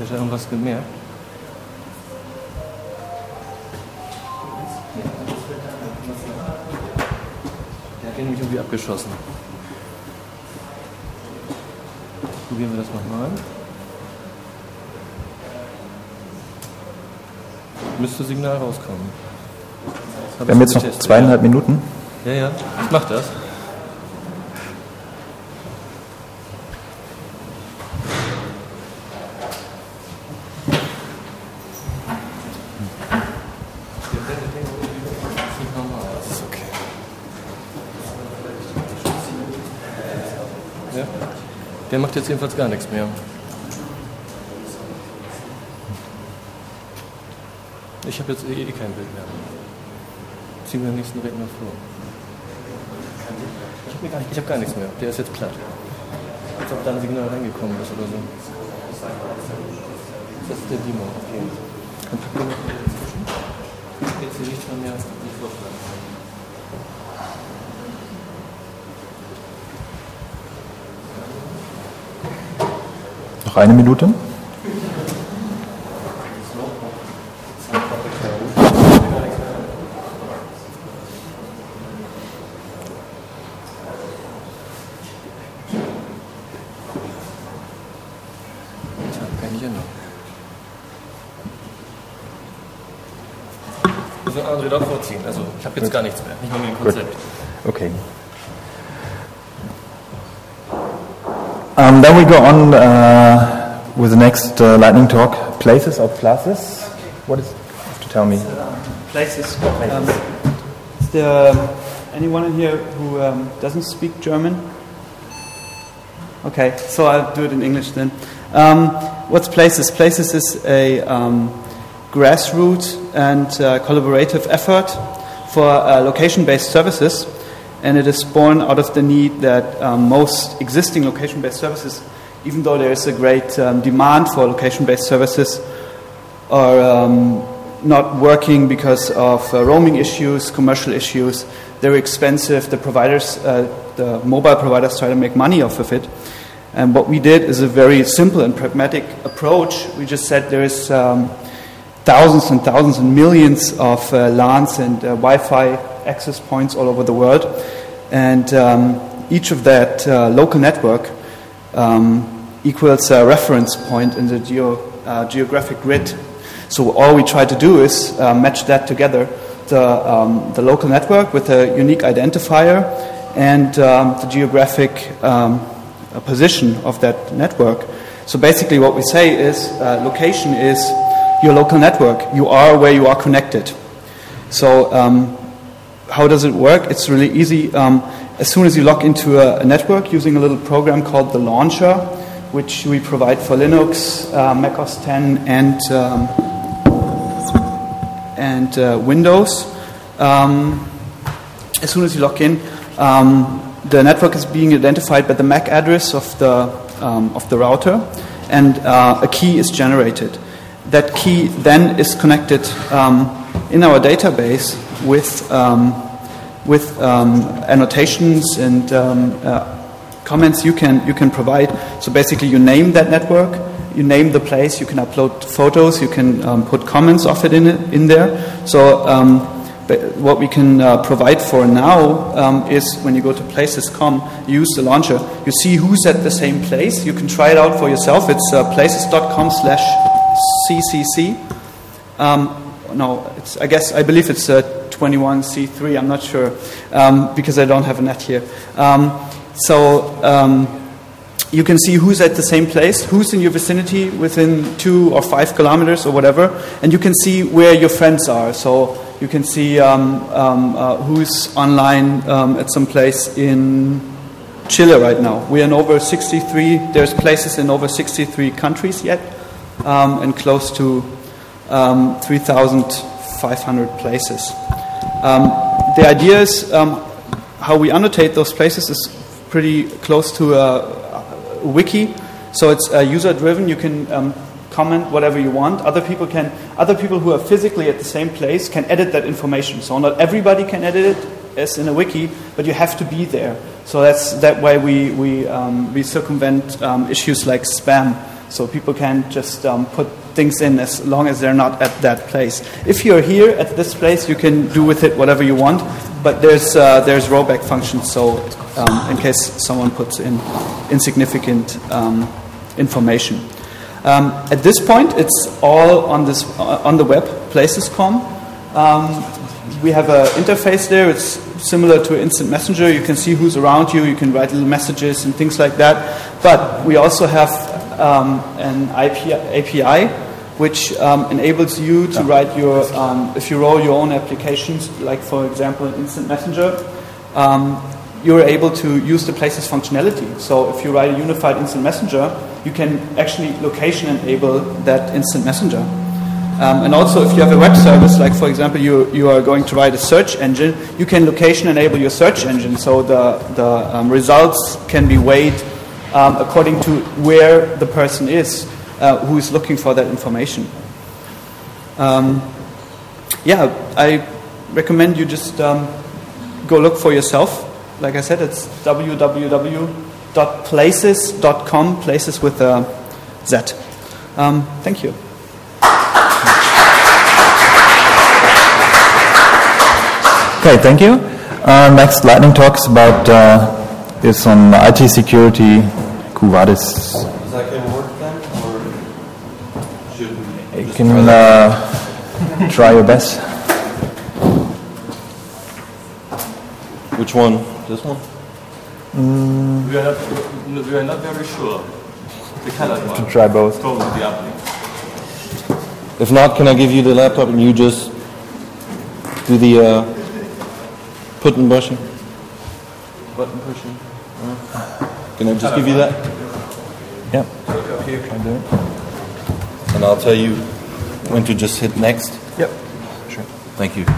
Hat er irgendwas gemerkt? Der hat ihn nämlich irgendwie abgeschossen. Probieren wir das nochmal. Müsste Signal rauskommen. Wir haben jetzt noch 2,5 Minuten. Ja, ich mach das. Das ist okay. Ja. Der macht jetzt jedenfalls gar nichts mehr. Ich habe jetzt kein Bild mehr. Ziehen wir den nächsten Redner vor. Ich habe gar nichts mehr. Der ist jetzt platt. Als ob da ein Signal reingekommen ist oder so. Das ist der Demo. Okay. Dann packen wir noch dazwischen. Jetzt hier nichts mehr nicht vorschlagen. Noch 1 Minute. Also André darf vorziehen. Also ich habe jetzt gar nichts mehr. Nicht mal mehr ein Konzept. Okay. Then we go on with the next lightning talk. Places or classes? What is? You have to tell me. Places. Is there anyone in here who doesn't speak German? Okay, so I'll do it in English then. What's Places? Places is a grassroots and collaborative effort for location-based services, and it is born out of the need that most existing location-based services, even though there is a great demand for location-based services, are not working because of roaming issues, commercial issues. They're expensive. The providers, the mobile providers, try to make money off of it. And what we did is a very simple and pragmatic approach. We just said there is thousands and thousands and millions of LANs and Wi-Fi access points all over the world, and each of that local network equals a reference point in the geographic grid. So all we try to do is match that together, the local network with a unique identifier and the geographic position of that network. So basically what we say is location is your local network. You are where you are connected. So how does it work? It's really easy. As soon as you log into a network using a little program called the Launcher, which we provide for Linux, Mac OS X, and Windows, as soon as you log in, the network is being identified by the MAC address of the router, and a key is generated. That key then is connected in our database with annotations and comments you can provide. So basically, you name that network, you name the place, you can upload photos, you can put comments of it in there. So what we can provide for now is when you go to places.com, use the launcher, you see who's at the same place. You can try it out for yourself. It's places.com/CCC. I believe it's 21C3. I'm not sure because I don't have a net here. You can see who's at the same place, who's in your vicinity within 2 or 5 kilometers or whatever, and you can see where your friends are. So you can see who's online at some place in Chile right now. We are in over 63. There's places in over 63 countries yet, and close to 3,500 places. The idea is how we annotate those places is pretty close to a wiki. So it's user-driven. You can comment whatever you want. Other people who are physically at the same place can edit that information. So not everybody can edit it as in a wiki, but you have to be there. So that way we circumvent issues like spam. So people can just put things in as long as they're not at that place. If you're here at this place, you can do with it whatever you want, but there's rollback functions, so in case someone puts in insignificant information. At this point, it's all on the web, places.com. We have an interface there. It's similar to Instant Messenger. You can see who's around you. You can write little messages and things like that. But we also have an API which enables you to write your, if you roll your own applications, like for example in Instant Messenger, you're able to use the Places functionality. So if you write a unified Instant Messenger, you can actually location enable that Instant Messenger. And also if you have a web service, like for example you are going to write a search engine, you can location enable your search engine, so the results can be weighed according to where the person is who is looking for that information. I recommend you just go look for yourself. Like I said, it's www.places.com, places with a Z. Thank you. Okay, thank you. Next lightning talks about is on IT security, Quo Vadis. Does that can work then, or should we? You can try your best. Which one? This one? We are not very sure. The colored one. Try both. Probably the uplink. If not, can I give you the laptop and you just do the button pushing? Button pushing. Can I just give you that? Yeah. Here, can I do it? And I'll tell you when to just hit next. Yep. Sure. Thank you.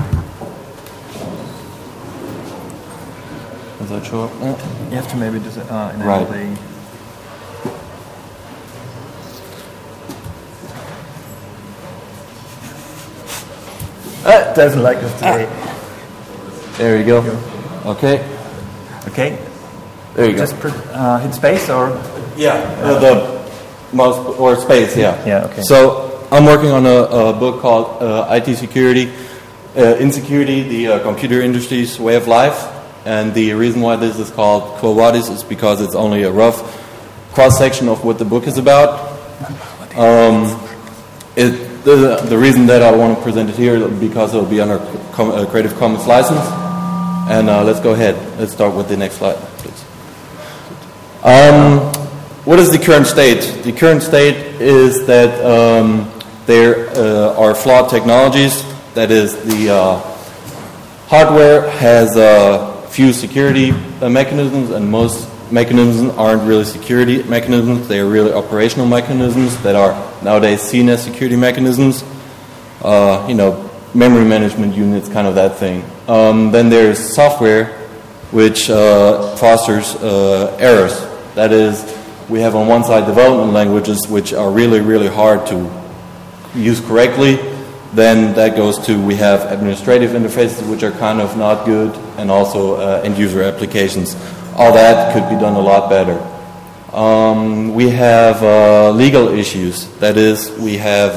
Does that show up? You have to maybe just enable Right. the. Doesn't like us today. There you go. Okay. Okay. There you go. Just hit space or. Yeah, the mouse or space, yeah. Yeah, okay. So I'm working on a book called IT Security, Insecurity, the Computer Industry's Way of Life. And the reason why this is called Quo Vadis is because it's only a rough cross-section of what the book is about. The reason that I want to present it here is because it will be under Creative Commons license. And let's go ahead. Let's start with the next slide, please. What is the current state? The current state is that there are flawed technologies. That is, the hardware has few security mechanisms, and most mechanisms aren't really security mechanisms. They are really operational mechanisms that are nowadays seen as security mechanisms. Memory management units, kind of that thing. Then there's software which fosters errors. That is, we have on one side development languages which are really, really hard to use correctly. Then that goes to, we have administrative interfaces which are kind of not good, and also end-user applications. All that could be done a lot better. We have legal issues. That is, we have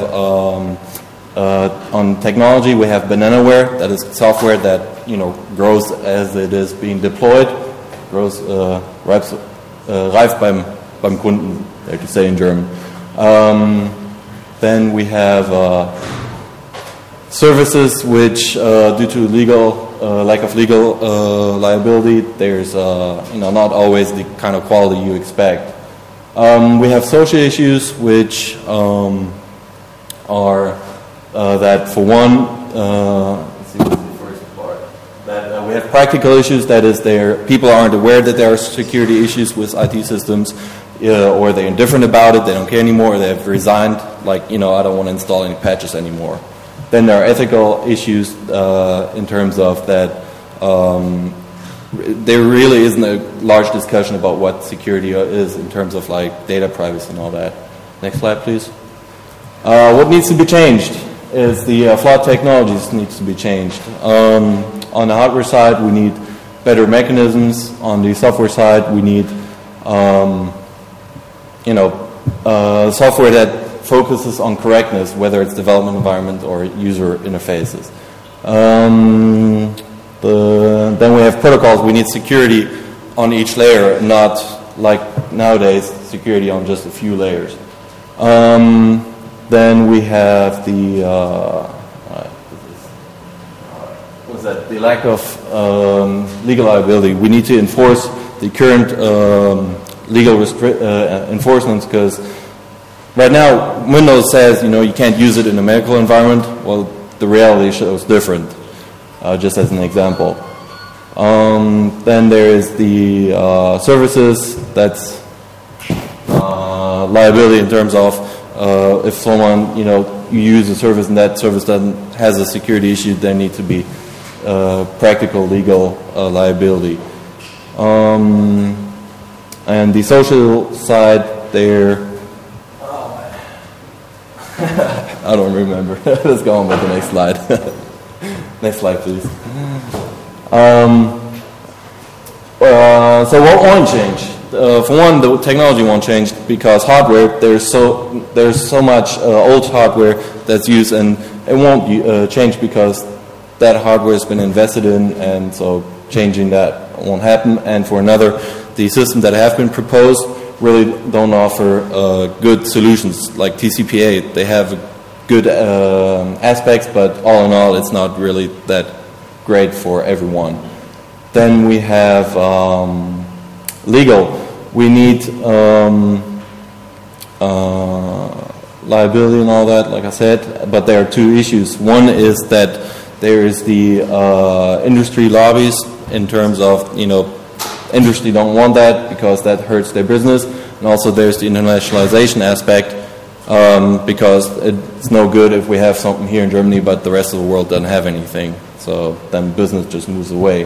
on technology, we have bananaware. That is software that grows as it is being deployed, grows reif beim Kunden, there to say in German. Then we have services which, due to lack of legal liability, there's not always the kind of quality you expect. We have social issues which are that, for one, let's see what's the first part. That we have practical issues. That is, people aren't aware that there are security issues with IT systems, or they're indifferent about it. They don't care anymore. Or they have resigned. Like, I don't want to install any patches anymore. Then there are ethical issues in terms of that there really isn't a large discussion about what security is in terms of like data privacy and all that. Next slide, please. What needs to be changed is the flawed technologies needs to be changed. On the hardware side, we need better mechanisms. On the software side, we need software that focuses on correctness, whether it's development environment or user interfaces. Then we have protocols. We need security on each layer, not like nowadays, security on just a few layers. Then we have the the lack of legal liability. We need to enforce the current legal enforcements, because right now Windows says you can't use it in a medical environment. Well, the reality shows different. Just as an example. Then there is the services. That's liability in terms of if someone you use a service and that service has a security issue, there need to be practical legal liability. And the social side, there. I don't remember. Let's go on with the next slide. Next slide, please. So what won't change? For one, the technology won't change because hardware. There's so much old hardware that's used, and it won't change because that hardware has been invested in, and so changing that won't happen. And for another, the systems that have been proposed really don't offer good solutions. Like TCP/IP, they have good aspects, but all in all, it's not really that great for everyone. Then we have legal. We need liability and all that, like I said, but there are two issues. One is that there is the industry lobbies in terms of, industry don't want that because that hurts their business, and also there's the internationalization aspect. Because it's no good if we have something here in Germany but the rest of the world doesn't have anything. So then business just moves away.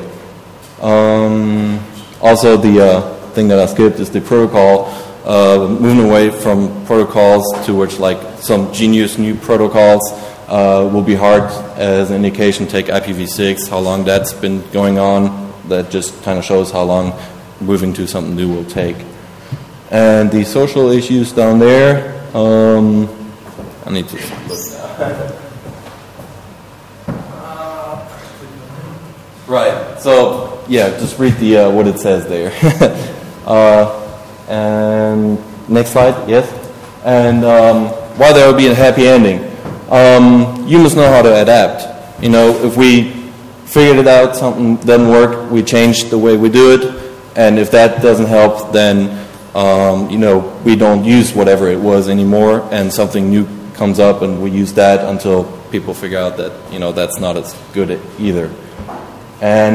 Also the thing that I skipped is the protocol. Moving away from protocols towards like some genius new protocols will be hard. As an indication, take IPv6, how long that's been going on. That just kind of shows how long moving to something new will take. And the social issues down there, I need to look. Right. So just read the what it says there. And next slide. Yes. And why there will be a happy ending? You must know how to adapt. If we figured it out, something doesn't work, we change the way we do it, and if that doesn't help, then we don't use whatever it was anymore, and something new comes up, and we use that until people figure out that that's not as good either. And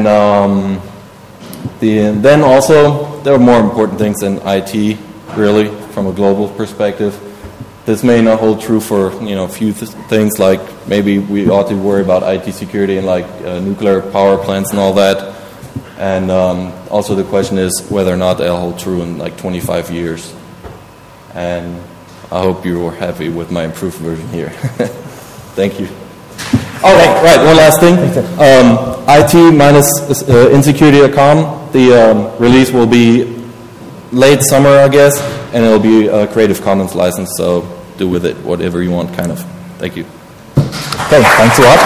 then also there are more important things than IT, really, from a global perspective. This may not hold true for a few things, like maybe we ought to worry about IT security and like nuclear power plants and all that. And also the question is whether or not they'll hold true in like 25 years. And I hope you were happy with my improved version here. Thank you. Oh, right, one last thing. IT-insecurity.com. The release will be late summer, I guess, and it'll be a Creative Commons license, so do with it whatever you want, kind of. Thank you. Okay, thanks a lot.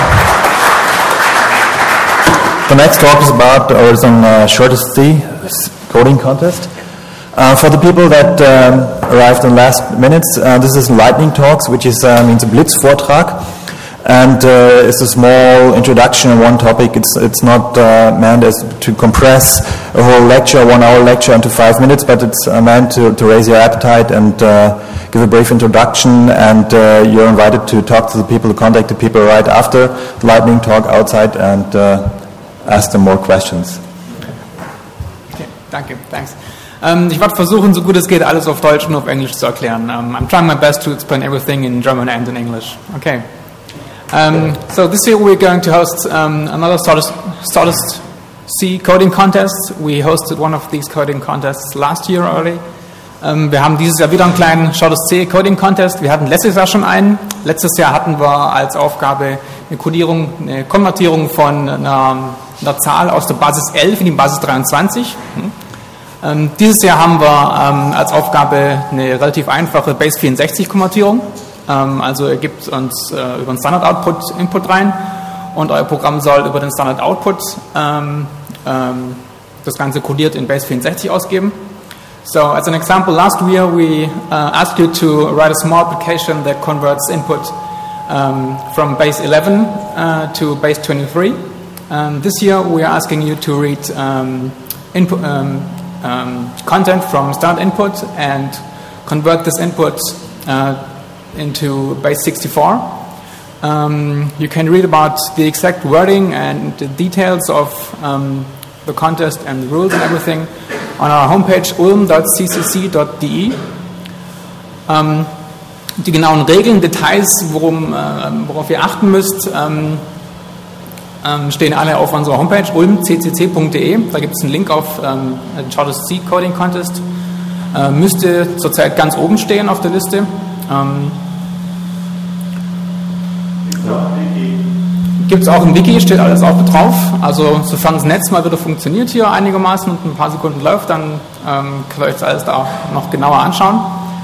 The next talk is about Horizon Shortest C coding contest. For the people that arrived in the last minutes, this is Lightning Talks, which is means a Blitzvortrag, and it's a small introduction on one topic. It's not meant as to compress a whole lecture, 1 hour lecture, into 5 minutes, but it's meant to raise your appetite and give a brief introduction, and you're invited to talk to the people, to contact the people right after the Lightning Talk outside and ask them more questions. Okay, danke, thanks. Ich werde versuchen, so gut es geht, alles auf Deutsch und auf Englisch zu erklären. I'm trying my best to explain everything in German and in English. Okay. So this year we're going to host another Shortest C coding contest. We hosted one of these coding contests last year already. Wir haben dieses Jahr wieder einen kleinen Shortest C coding contest. Wir hatten letztes Jahr schon einen. Letztes Jahr hatten wir als Aufgabe eine Konvertierung von einer Zahl aus der Basis 11 in die Basis 23. Dieses Jahr haben wir als Aufgabe eine relativ einfache Base64-Konvertierung. Also ihr gebt uns über den Standard-Output Input rein und euer Programm soll über den Standard-Output das Ganze codiert in Base64 ausgeben. So, as an example, last year we asked you to write a small application that converts input from base 11 to base 23. This year we are asking you to read input, content from standard input and convert this input into base 64. You can read about the exact wording and the details of the contest and the rules and everything on our homepage ulm.ccc.de. Die genauen Regeln, Details, worauf ihr achten müsst, stehen alle auf unserer Homepage ulmccc.de. Da gibt es einen Link auf den Shortest C Coding Contest. Müsste zurzeit ganz oben stehen auf der Liste. Gibt es auch im Wiki, steht alles auch drauf. Also sofern das Netz mal wieder funktioniert hier einigermaßen und ein paar Sekunden läuft, dann könnt ihr euch das alles da noch genauer anschauen.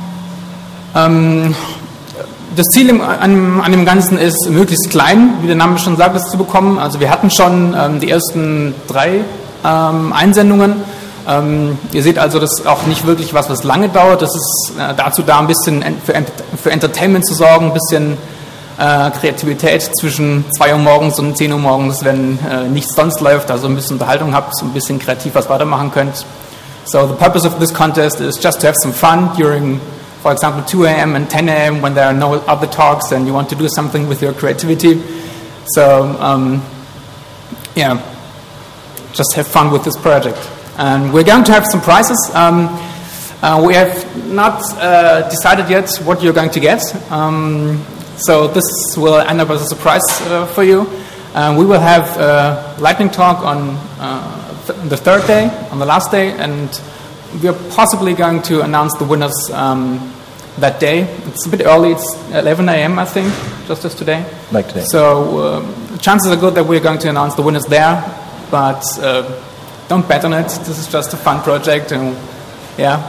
Das Ziel an dem Ganzen ist, möglichst klein, wie der Name schon sagt, das zu bekommen. Also wir hatten schon die ersten 3 Einsendungen. Ihr seht also, das ist auch nicht wirklich was lange dauert. Das ist dazu da, ein bisschen für Entertainment zu sorgen, ein bisschen Kreativität zwischen 2 Uhr morgens und 10 Uhr morgens, wenn nichts sonst läuft, also ein bisschen Unterhaltung habt, ein bisschen kreativ was weitermachen könnt. So the purpose of this contest is just to have some fun during, for example, 2 a.m. and 10 a.m. when there are no other talks and you want to do something with your creativity. So yeah, just have fun with this project. And we're going to have some prizes. We have not decided yet what you're going to get. So this will end up as a surprise for you. We will have a lightning talk on the 3rd day, on the last day, and we are possibly going to announce the winners that day. It's a bit early, it's 11 a.m. I think, just as today. Like today. So chances are good that we're going to announce the winners there, but don't bet on it. This is just a fun project, and yeah.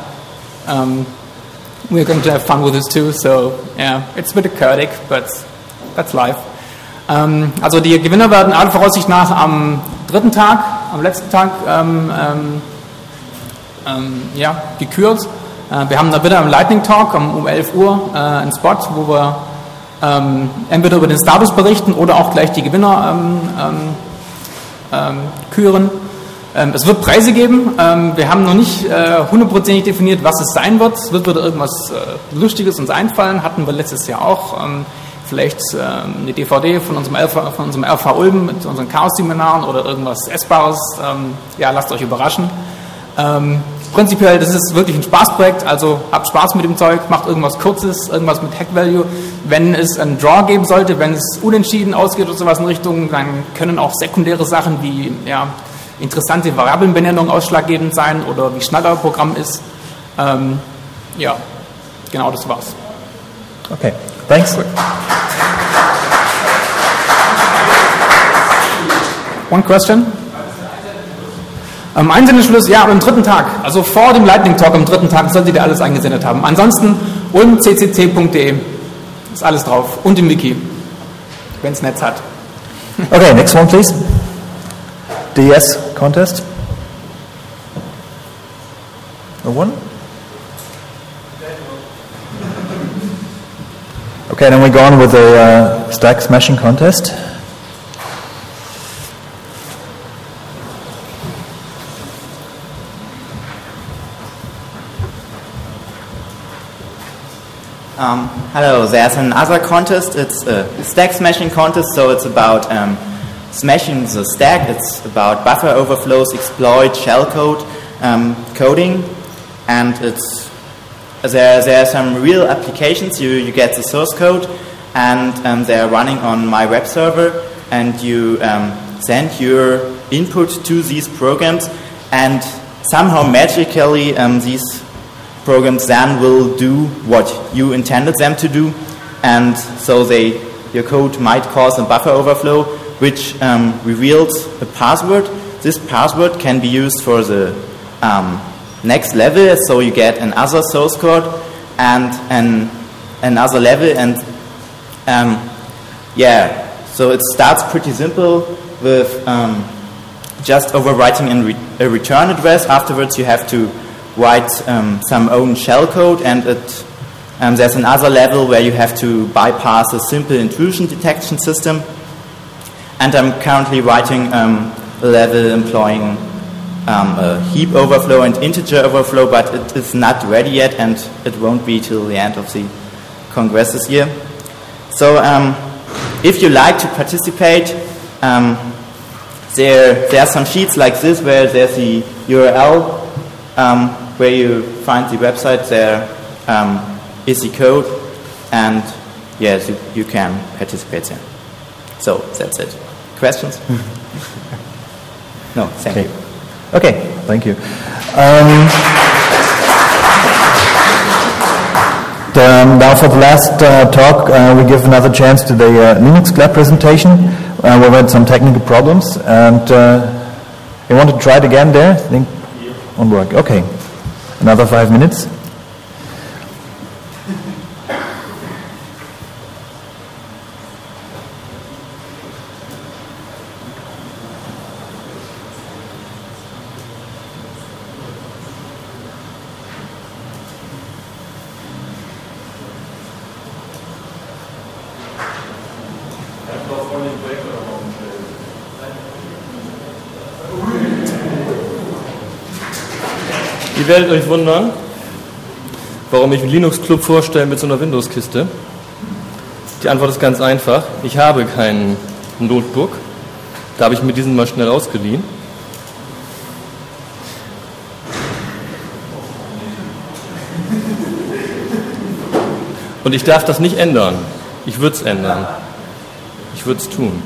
We're going to have fun with this too, so yeah, it's a bit chaotic, but that's life. Also die Gewinner werden aller Voraussicht nach am 3. Tag, am letzten Tag, gekürt. Wir haben da wieder einen Lightning Talk um 11 Uhr einen Spot, wo wir entweder über den Status berichten oder auch gleich die Gewinner küren. Es wird Preise geben. Wir haben noch nicht hundertprozentig definiert, was es sein wird. Es wird wieder irgendwas Lustiges uns einfallen. Hatten wir letztes Jahr auch. Vielleicht eine DVD von unserem LV Ulm mit unseren Chaos-Seminaren oder irgendwas Essbares. Ja, lasst euch überraschen. Prinzipiell, das ist wirklich ein Spaßprojekt. Also habt Spaß mit dem Zeug, macht irgendwas Kurzes, irgendwas mit Hack-Value. Wenn es einen Draw geben sollte, wenn es unentschieden ausgeht oder sowas in Richtung, dann können auch sekundäre Sachen wie interessante Variablenbenennung ausschlaggebend sein oder wie schnell euer Programm ist. Ja, genau, das war's. Okay, thanks. Good. One question? Einsendeschluss, ja, am 3. Tag. Also vor dem Lightning Talk am 3. Tag solltet ihr alles eingesendet haben. Ansonsten ulmccc.de ist alles drauf. Und im Wiki, wenn es Netz hat. Okay, next one please. DS contest. No one? Okay, then we go on with the stack smashing contest. Hello, there's another contest. It's a stack smashing contest, so it's about smashing the stack. It's about buffer overflows, exploit, shellcode, coding, and there are some real applications. You get the source code, and they are running on my web server, and you send your input to these programs, and somehow magically these programs then will do what you intended them to do, and so your code might cause a buffer overflow, which reveals a password. This password can be used for the next level, so you get another source code and another level, and so it starts pretty simple with just overwriting a return address. Afterwards you have to write some own shell code, and there's another level where you have to bypass a simple intrusion detection system. And I'm currently writing a level employing a heap overflow and integer overflow, but it is not ready yet, and it won't be till the end of the Congress this year. So if you like to participate, there are some sheets like this where there's the URL where you find the website. There is the code, and yes, you can participate there. So that's it. Questions? No, thank you. Okay, thank you. Now for the last talk, we give another chance to the Linux Club presentation. We had some technical problems, and you want to try it again there? I think won't work. Okay, another 5 minutes. Ihr werdet euch wundern, warum ich einen Linux Club vorstelle mit so einer Windows-Kiste. Die Antwort ist ganz einfach. Ich habe kein Notebook. Da habe ich mir diesen mal schnell ausgeliehen. Und ich darf das nicht ändern. Ich würde es ändern. Ich würde es tun.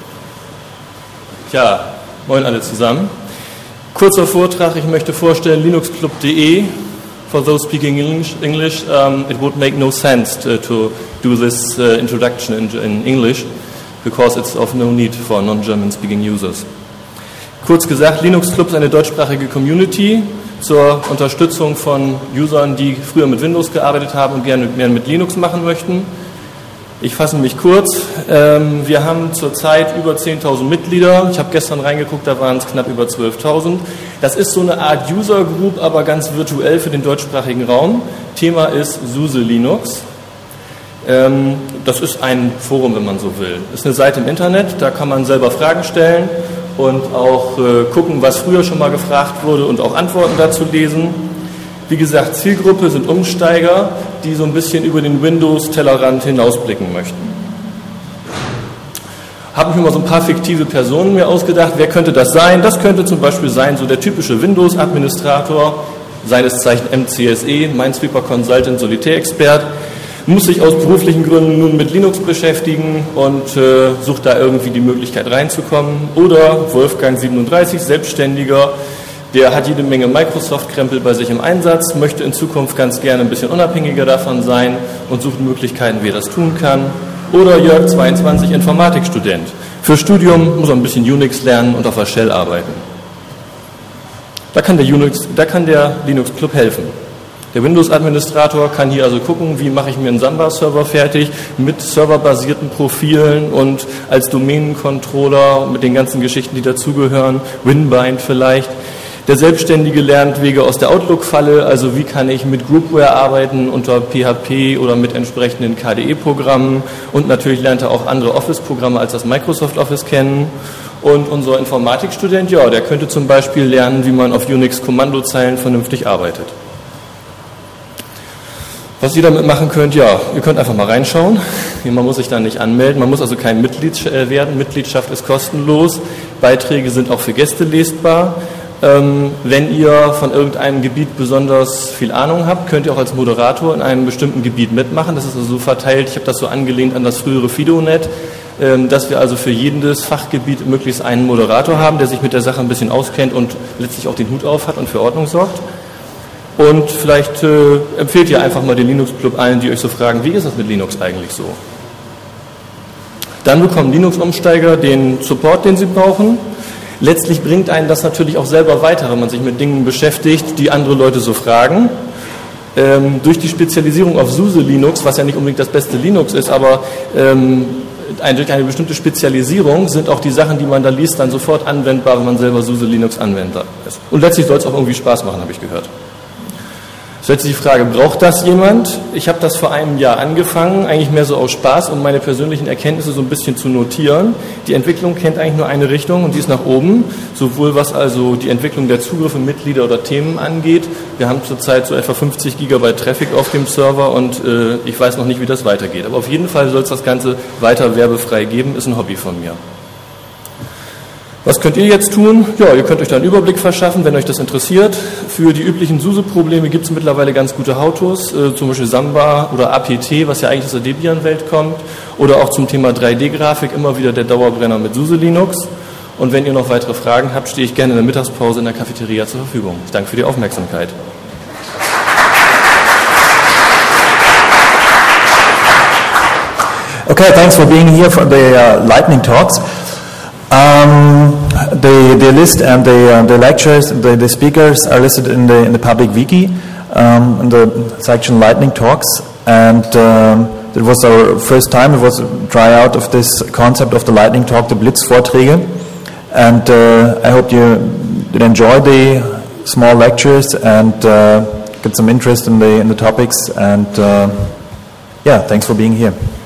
Tja, moin alle zusammen. Kurzer Vortrag, ich möchte vorstellen linuxclub.de. For those speaking English, it would make no sense to do this introduction in English, because it's of no need for non-German speaking users. Kurz gesagt, Linux Club ist eine deutschsprachige Community zur Unterstützung von Usern, die früher mit Windows gearbeitet haben und gerne mehr mit Linux machen möchten. Ich fasse mich kurz. Wir haben zurzeit über 10.000 Mitglieder. Ich habe gestern reingeguckt, da waren es knapp über 12.000. Das ist so eine Art User Group, aber ganz virtuell für den deutschsprachigen Raum. Thema ist SUSE Linux. Das ist ein Forum, wenn man so will. Das ist eine Seite im Internet, da kann man selber Fragen stellen und auch gucken, was früher schon mal gefragt wurde und auch Antworten dazu lesen. Wie gesagt, Zielgruppe sind Umsteiger, die so ein bisschen über den Windows-Tellerrand hinausblicken möchten. Habe ich mir mal so ein paar fiktive Personen mir ausgedacht. Wer könnte das sein? Das könnte zum Beispiel sein, so der typische Windows-Administrator, seines Zeichen MCSE, Minesweeper Consultant, Solitär-Expert, muss sich aus beruflichen Gründen nun mit Linux beschäftigen und sucht da irgendwie die Möglichkeit reinzukommen. Oder Wolfgang 37, Selbstständiger, der hat jede Menge Microsoft-Krempel bei sich im Einsatz, möchte in Zukunft ganz gerne ein bisschen unabhängiger davon sein und sucht Möglichkeiten, wie er das tun kann. Oder Jörg 22, Informatikstudent. Für Studium muss er ein bisschen Unix lernen und auf der Shell arbeiten. Da kann der Linux Club helfen. Der Windows-Administrator kann hier also gucken, wie mache ich mir einen Samba-Server fertig mit serverbasierten Profilen und als Domänencontroller mit den ganzen Geschichten, die dazugehören, Winbind vielleicht. Der Selbstständige lernt Wege aus der Outlook-Falle, also wie kann ich mit Groupware arbeiten unter PHP oder mit entsprechenden KDE-Programmen, und natürlich lernt er auch andere Office-Programme als das Microsoft Office kennen. Und unser Informatikstudent, ja, der könnte zum Beispiel lernen, wie man auf Unix-Kommandozeilen vernünftig arbeitet. Was ihr damit machen könnt, ja, ihr könnt einfach mal reinschauen. Man muss sich da nicht anmelden, man muss also kein Mitglied werden. Mitgliedschaft ist kostenlos, Beiträge sind auch für Gäste lesbar. Wenn ihr von irgendeinem Gebiet besonders viel Ahnung habt, könnt ihr auch als Moderator in einem bestimmten Gebiet mitmachen. Das ist also so verteilt, ich habe das so angelehnt an das frühere FidoNet, dass wir also für jedes Fachgebiet möglichst einen Moderator haben, der sich mit der Sache ein bisschen auskennt und letztlich auch den Hut auf hat und für Ordnung sorgt. Und vielleicht empfehlt ihr einfach mal den Linux Club allen, die euch so fragen, wie ist das mit Linux eigentlich so? Dann bekommen Linux-Umsteiger den Support, den sie brauchen. Letztlich bringt einen das natürlich auch selber weiter, wenn man sich mit Dingen beschäftigt, die andere Leute so fragen. Durch die Spezialisierung auf SUSE Linux, was ja nicht unbedingt das beste Linux ist, aber durch eine bestimmte Spezialisierung sind auch die Sachen, die man da liest, dann sofort anwendbar, wenn man selber SUSE Linux Anwender ist. Und letztlich soll es auch irgendwie Spaß machen, habe ich gehört. Stellt sich die Frage, braucht das jemand? Ich habe das vor einem Jahr angefangen, eigentlich mehr so aus Spaß, um meine persönlichen Erkenntnisse so ein bisschen zu notieren. Die Entwicklung kennt eigentlich nur eine Richtung und die ist nach oben, sowohl was also die Entwicklung der Zugriffe, Mitglieder oder Themen angeht. Wir haben zurzeit so etwa 50 GB Traffic auf dem Server und ich weiß noch nicht, wie das weitergeht. Aber auf jeden Fall soll es das Ganze weiter werbefrei geben, ist ein Hobby von mir. Was könnt ihr jetzt tun? Ja, ihr könnt euch da einen Überblick verschaffen, wenn euch das interessiert. Für die üblichen SUSE-Probleme gibt es mittlerweile ganz gute How-Tos, zum Beispiel Samba oder APT, was ja eigentlich aus der Debian-Welt kommt, oder auch zum Thema 3D-Grafik immer wieder der Dauerbrenner mit SUSE Linux. Und wenn ihr noch weitere Fragen habt, stehe ich gerne in der Mittagspause in der Cafeteria zur Verfügung. Ich danke für die Aufmerksamkeit. Okay, thanks for being here for the lightning talks. The list and the lectures, the speakers are listed in the public wiki, in the section Lightning Talks, and it was our first time. It was a tryout of this concept of the Lightning Talk, the Blitzvorträge, and I hope you did enjoy the small lectures and get some interest in the topics. And yeah, thanks for being here.